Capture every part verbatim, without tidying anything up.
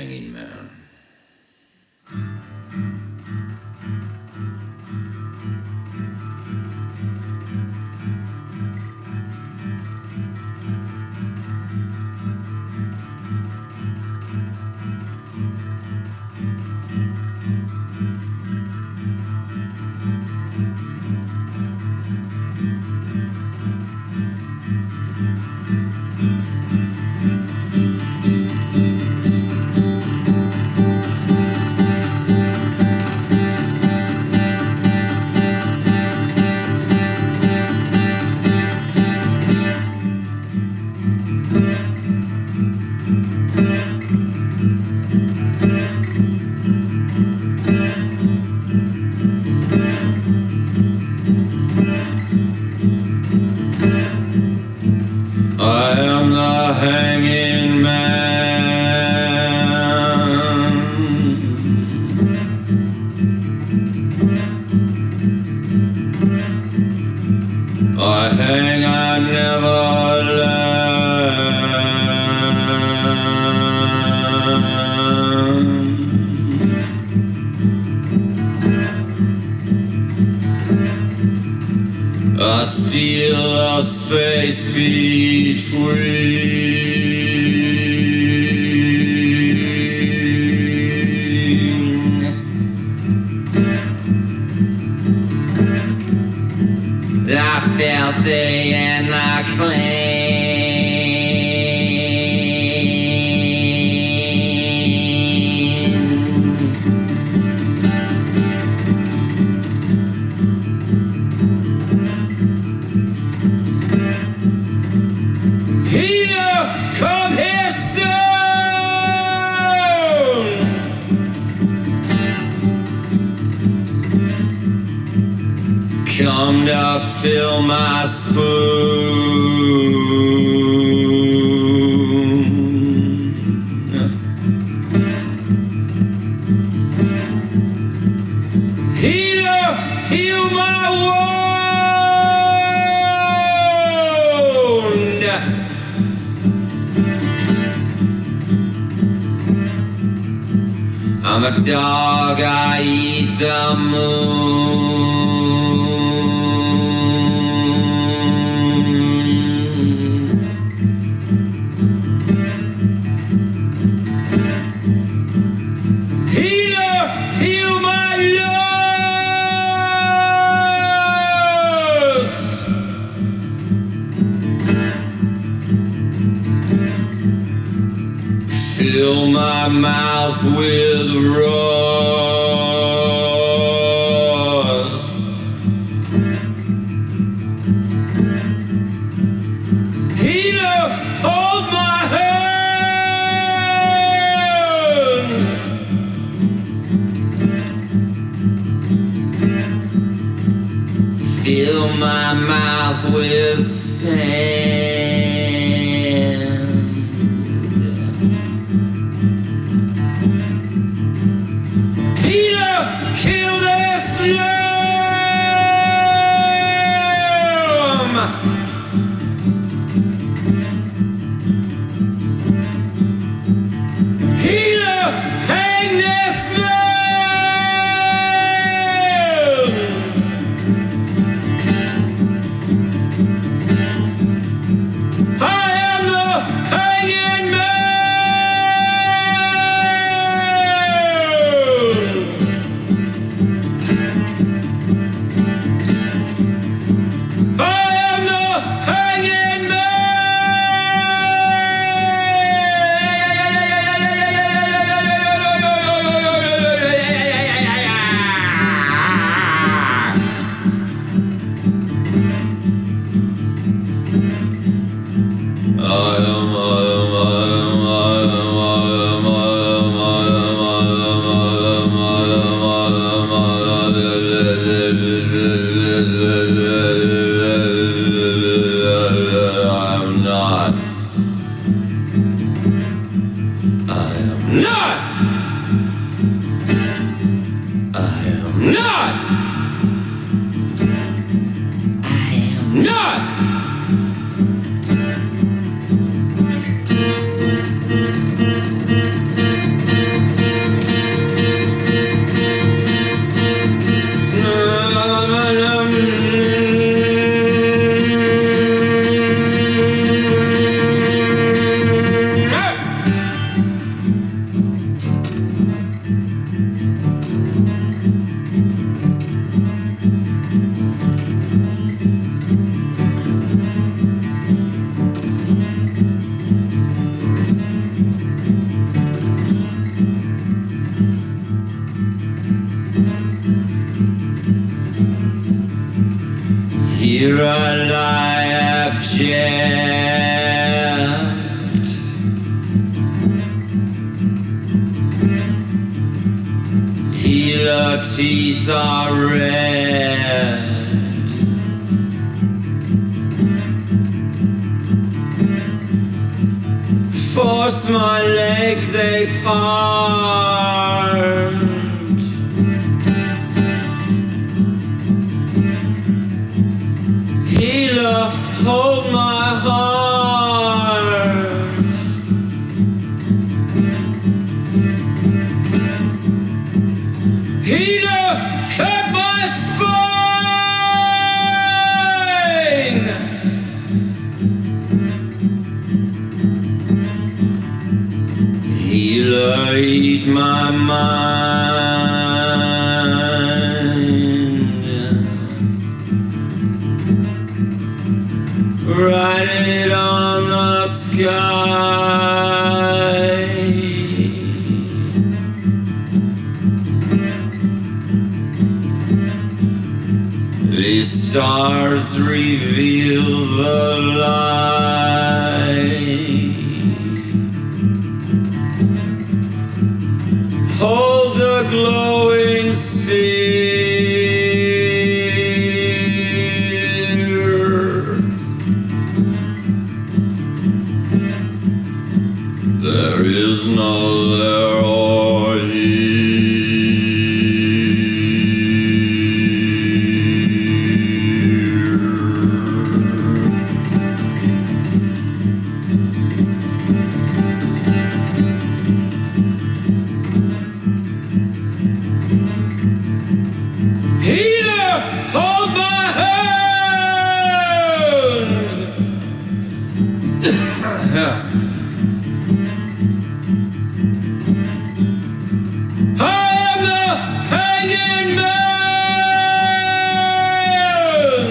Hanging Man. I am the hanging man. I hang, I never learn. I steal a space between. I felt the and I Come here soon. Come to fill my spoon. Heal, heal my wound. I'm a dog, I eat the moon. Healer, heal my lust. Fill my mouth with rust. Healer, hold my hand. Fill my mouth with sand. Kill this lamb. Healer, hang this man. while I object. Healer teeth are red. Force my legs apart. Healer, hold my heart. Healer, cut my spine. Healer, eat my mind. Write it on the sky. These stars reveal the light. Hold the glowing sphere. There is no there or here. Healer, hold my hand. I am the hanging man.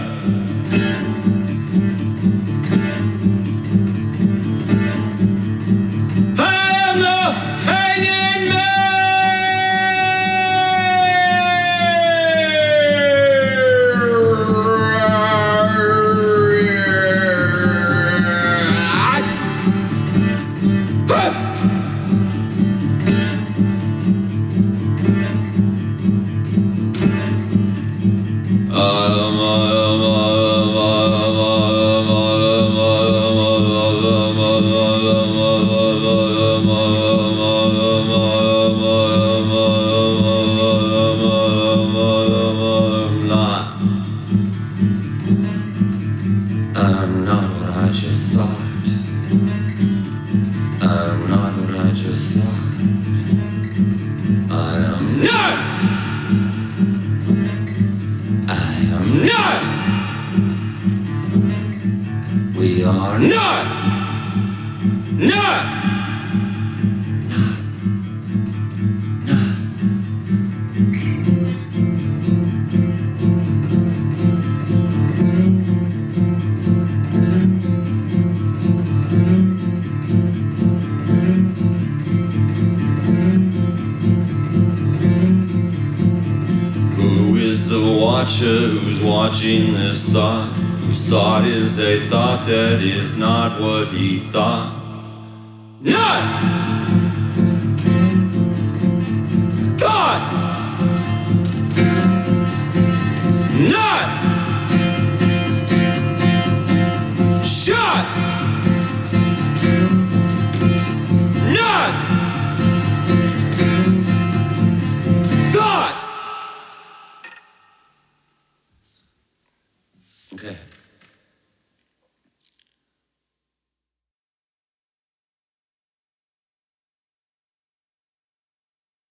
I am the hanging man. I'm not what I just thought. I'm not what I just thought. I am not. I am not. We are not. Not. The watcher who's watching this thought, whose thought is a thought that is not what he thought. Not God. Not